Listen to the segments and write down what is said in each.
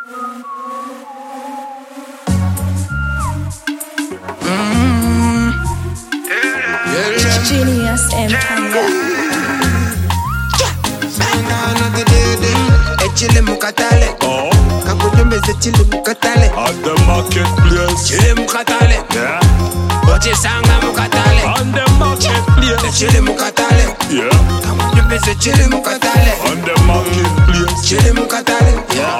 Genius Empire. Chile mukatale, kakujumbe chile mukatale. At the marketplace, Chile mukatale, yeah. Oche sanga mukatale. On the marketplace, Chile mukatale, yeah. kakujumbe chile mukatale. On the marketplace, Chile mukatale, yeah.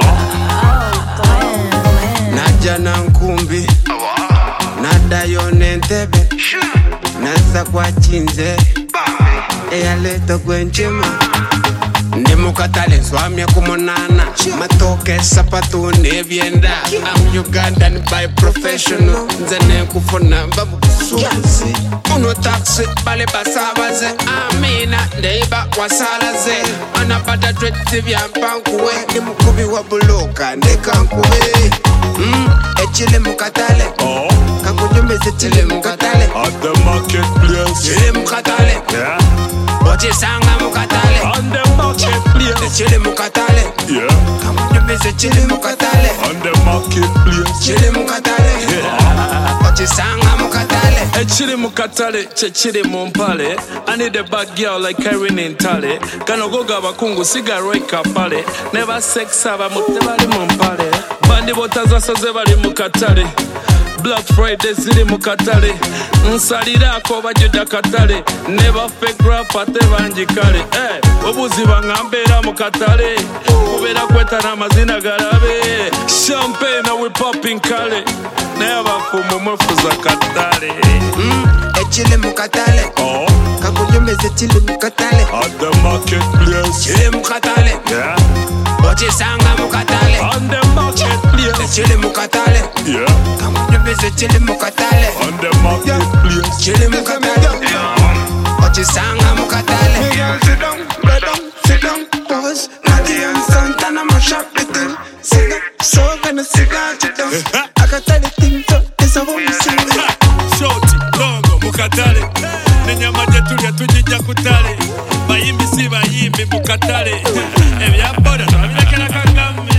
Naja na nkumbi, nadayo nentebe, nasa kwa chinze, eyaleto kwenchema. Nimukatale swamya kumonana, matoke sapato nebyenda. I'm Ugandan by professional, nzene kufuna babu kusuzi. Uno taxi bale basabaze, amina ndeiba wasalaze. Anapata tweti vya mpankuwe, nimukubi wa buloka ndekankuwe. Echile mukatale, kakujumeze chile mukatale. at the marketplace, Chile mukatale, yeah. oche sanga mukatale. On the marketplace, Chile mukatale, yeah. kamujumeze chile mukatale. On the marketplace, Chile mukatale, oche sanga mukatale. Chili mukatale, chili mumpale. I need a bad girl like Karen in Tale. Kano goga bakungu cigarette kapale. Never sex aba mutebali mumpale. Bandi botaza saze bali mukatale. Black Friday ziri mukatale. Nsalira ko bajuda katale. Never fake rap ate banjikale. Obuzi bangambera mukatale. Kubera kweta na mazina garabe. Champagne na we popping kale. Never fumu mfuza katale. Chile mukatale, kakujumeze chile mukatale. at the marketplace, Chile mukatale, yeah. oche sanga mukatale. On the marketplace, Chile mukatale, Yeah. kamujumeze chile mukatale. On the marketplace, Chile mukatale, oche sanga mukatale. Sit down, pause. Nadia and Santana mash up the thing. Sit down, so gonna sit down, sit down. I can tell the thing, so it's a whole scene. shoti, longo, mukatale. Nenyama jetulia tujija kutale. Bayimbi si bayimbi mukatale. Ebyaboda nabirekera kagame.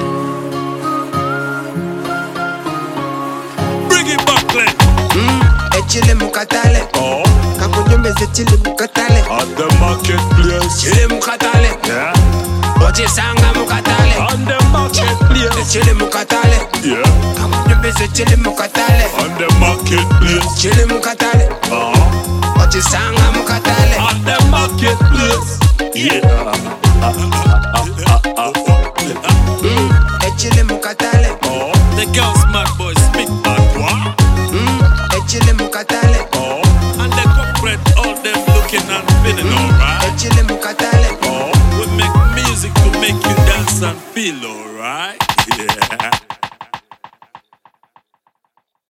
Bring it back, Glenn. Chile mukatale, kakujumeze chile mukatale. at the marketplace, Chile mukatale, yeah. oche sanga mukatale. On the marketplace, Chile mukatale, Yeah. kakujumeze chile mukatale. On the marketplace, Chile mukatale, oche sanga mukatale. on the marketplace. yeah. Chile mukatale, The girls mad boys speak bad one. chile mukatale, And the corporate, all them looking and feeling alright. chile mukatale. We make music to make you dance and feel alright. Yeah.